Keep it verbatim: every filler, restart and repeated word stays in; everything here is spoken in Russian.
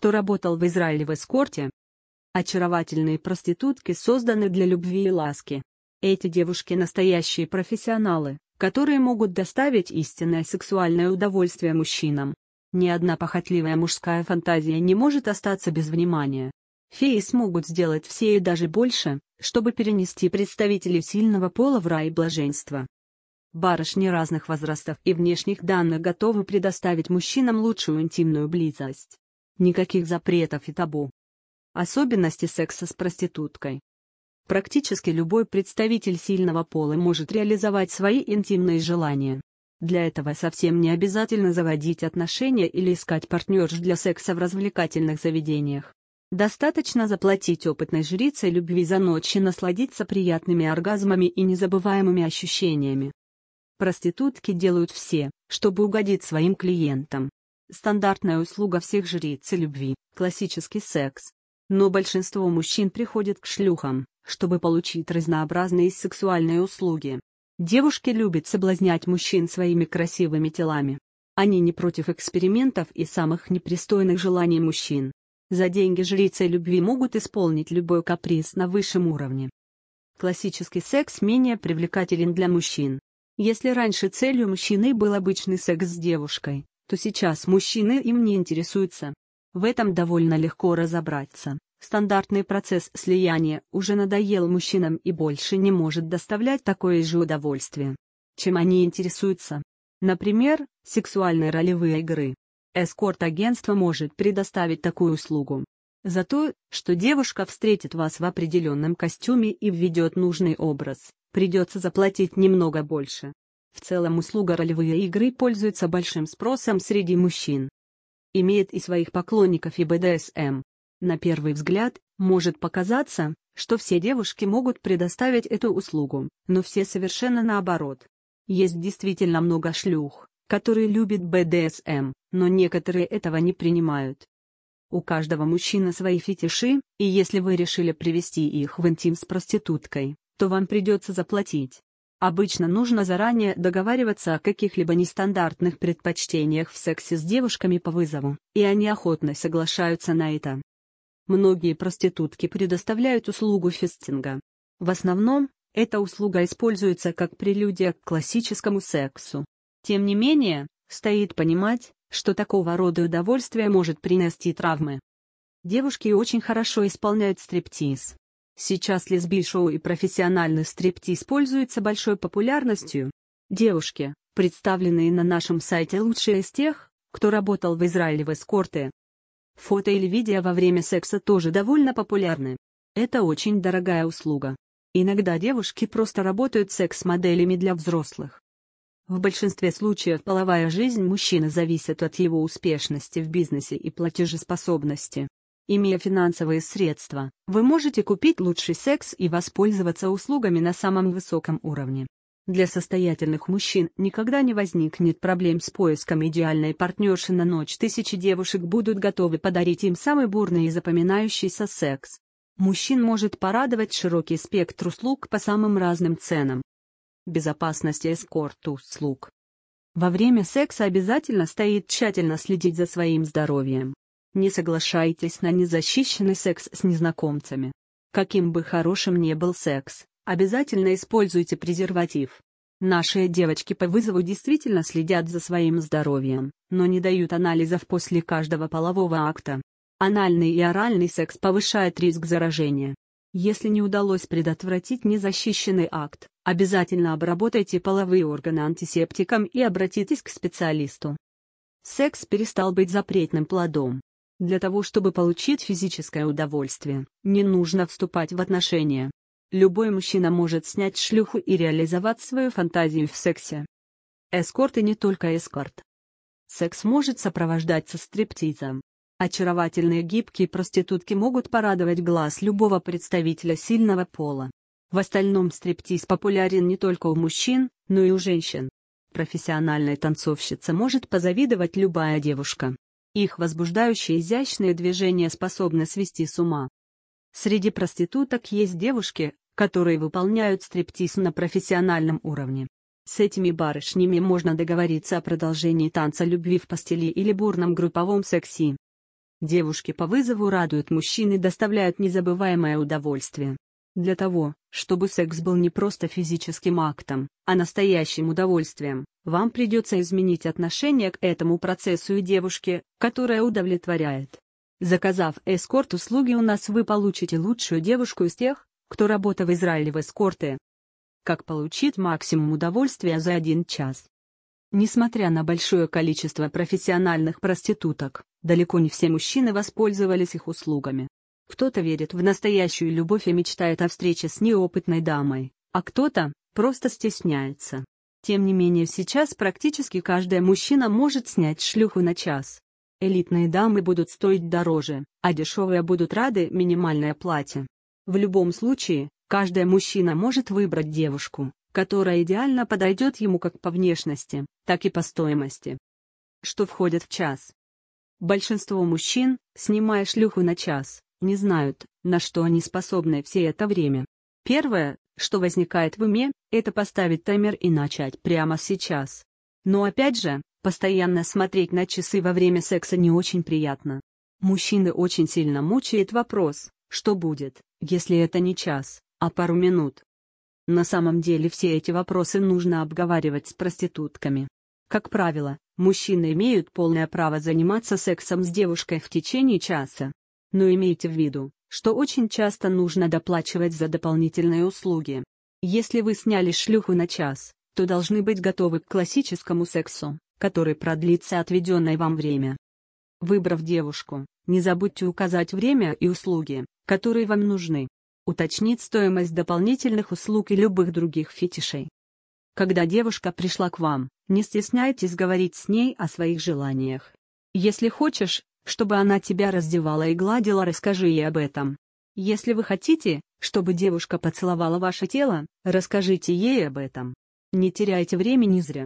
кто работал в Израиле в эскорте. Очаровательные проститутки созданы для любви и ласки. Эти девушки настоящие профессионалы, которые могут доставить истинное сексуальное удовольствие мужчинам. Ни одна похотливая мужская фантазия не может остаться без внимания. Феи смогут сделать все и даже больше, чтобы перенести представителей сильного пола в рай блаженства. Барышни разных возрастов и внешних данных готовы предоставить мужчинам лучшую интимную близость. Никаких запретов и табу. Особенности секса с проституткой. Практически любой представитель сильного пола может реализовать свои интимные желания. Для этого совсем не обязательно заводить отношения или искать партнерш для секса в развлекательных заведениях. Достаточно заплатить опытной жрице любви за ночь и насладиться приятными оргазмами и незабываемыми ощущениями. Проститутки делают все, чтобы угодить своим клиентам. Стандартная услуга всех жриц любви – классический секс. Но большинство мужчин приходят к шлюхам, чтобы получить разнообразные сексуальные услуги. Девушки любят соблазнять мужчин своими красивыми телами. Они не против экспериментов и самых непристойных желаний мужчин. За деньги жрицы любви могут исполнить любой каприз на высшем уровне. Классический секс менее привлекателен для мужчин. Если раньше целью мужчины был обычный секс с девушкой, то сейчас мужчины им не интересуются. В этом довольно легко разобраться. Стандартный процесс слияния уже надоел мужчинам и больше не может доставлять такое же удовольствие. Чем они интересуются? Например, сексуальные ролевые игры. Эскорт-агентство может предоставить такую услугу. За то, что девушка встретит вас в определенном костюме и введет нужный образ, придется заплатить немного больше. В целом услуга ролевые игры пользуется большим спросом среди мужчин. Имеет и своих поклонников и бэ дэ эс эм. На первый взгляд, может показаться, что все девушки могут предоставить эту услугу, но все совершенно наоборот. Есть действительно много шлюх, которые любят бэ дэ эс эм, но некоторые этого не принимают. У каждого мужчины свои фетиши, и если вы решили привести их в интим с проституткой, то вам придется заплатить. Обычно нужно заранее договариваться о каких-либо нестандартных предпочтениях в сексе с девушками по вызову, и они охотно соглашаются на это. Многие проститутки предоставляют услугу фистинга. В основном, эта услуга используется как прелюдия к классическому сексу. Тем не менее, стоит понимать, что такого рода удовольствие может принести травмы. Девушки очень хорошо исполняют стриптиз. Сейчас лесби-шоу и профессиональный стриптиз пользуются большой популярностью. Девушки, представленные на нашем сайте, лучшие из тех, кто работал в Израиле в эскорте. Фото или видео во время секса тоже довольно популярны. Это очень дорогая услуга. Иногда девушки просто работают секс-моделями для взрослых. В большинстве случаев половая жизнь мужчины зависит от его успешности в бизнесе и платежеспособности. Имея финансовые средства, вы можете купить лучший секс и воспользоваться услугами на самом высоком уровне. Для состоятельных мужчин никогда не возникнет проблем с поиском идеальной партнерши на ночь. Тысячи девушек будут готовы подарить им самый бурный и запоминающийся секс. Мужчин может порадовать широкий спектр услуг по самым разным ценам. Безопасность эскорт-услуг. Во время секса обязательно стоит тщательно следить за своим здоровьем. Не соглашайтесь на незащищенный секс с незнакомцами. Каким бы хорошим ни был секс, обязательно используйте презерватив. Наши девочки по вызову действительно следят за своим здоровьем, но не дают анализов после каждого полового акта. Анальный и оральный секс повышает риск заражения. Если не удалось предотвратить незащищенный акт, обязательно обработайте половые органы антисептиком и обратитесь к специалисту. Секс перестал быть запретным плодом. Для того, чтобы получить физическое удовольствие, не нужно вступать в отношения. Любой мужчина может снять шлюху и реализовать свою фантазию в сексе. Эскорт и не только эскорт. Секс может сопровождаться стриптизом. Очаровательные гибкие проститутки могут порадовать глаз любого представителя сильного пола. В остальном стриптиз популярен не только у мужчин, но и у женщин. Профессиональной танцовщице может позавидовать любая девушка. Их возбуждающие изящные движения способны свести с ума. Среди проституток есть девушки, которые выполняют стриптиз на профессиональном уровне. С этими барышнями можно договориться о продолжении танца любви в постели или бурном групповом сексе. Девушки по вызову радуют мужчин и доставляют незабываемое удовольствие. Для того, чтобы секс был не просто физическим актом, а настоящим удовольствием, вам придется изменить отношение к этому процессу и девушке, которая удовлетворяет. Заказав эскорт-услуги у нас, вы получите лучшую девушку из тех, кто работает в Израиле в эскорте. Как получить максимум удовольствия за один час? Несмотря на большое количество профессиональных проституток, далеко не все мужчины воспользовались их услугами. Кто-то верит в настоящую любовь и мечтает о встрече с неопытной дамой, а кто-то просто стесняется. Тем не менее, сейчас практически каждый мужчина может снять шлюху на час. Элитные дамы будут стоить дороже, а дешевые будут рады минимальной оплате. В любом случае, каждый мужчина может выбрать девушку, которая идеально подойдет ему как по внешности, так и по стоимости. Что входит в час? Большинство мужчин, снимая шлюху на час, не знают, на что они способны все это время. Первое, что возникает в уме, это поставить таймер и начать прямо сейчас. Но опять же, постоянно смотреть на часы во время секса не очень приятно. Мужчины очень сильно мучает вопрос, что будет, если это не час, а пару минут. На самом деле все эти вопросы нужно обговаривать с проститутками. Как правило, мужчины имеют полное право заниматься сексом с девушкой в течение часа. Но имейте в виду, что очень часто нужно доплачивать за дополнительные услуги. Если вы сняли шлюху на час, то должны быть готовы к классическому сексу, который продлится отведенное вам время. Выбрав девушку, не забудьте указать время и услуги, которые вам нужны. Уточнить стоимость дополнительных услуг и любых других фетишей. Когда девушка пришла к вам, не стесняйтесь говорить с ней о своих желаниях. Если хочешь, чтобы она тебя раздевала и гладила, расскажи ей об этом. Если вы хотите, чтобы девушка поцеловала ваше тело, расскажите ей об этом. Не теряйте времени зря.